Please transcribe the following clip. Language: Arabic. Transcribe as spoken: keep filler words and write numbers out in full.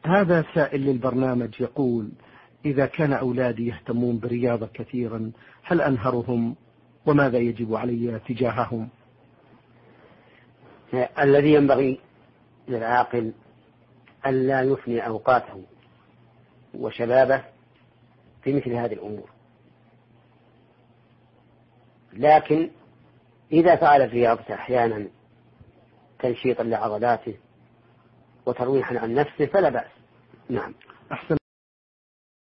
هذا سائل للبرنامج يقول: إذا كان أولادي يهتمون برياضة كثيرا هل أنهرهم، وماذا يجب علي تجاههم؟ الذي ينبغي للعاقل ألا يفني أوقاته وشبابه في مثل هذه الأمور، لكن إذا فعل الرياضة أحيانا تنشيطا لعضلاته وترويحا عن نفسه فلا بأس. نعم. أحسن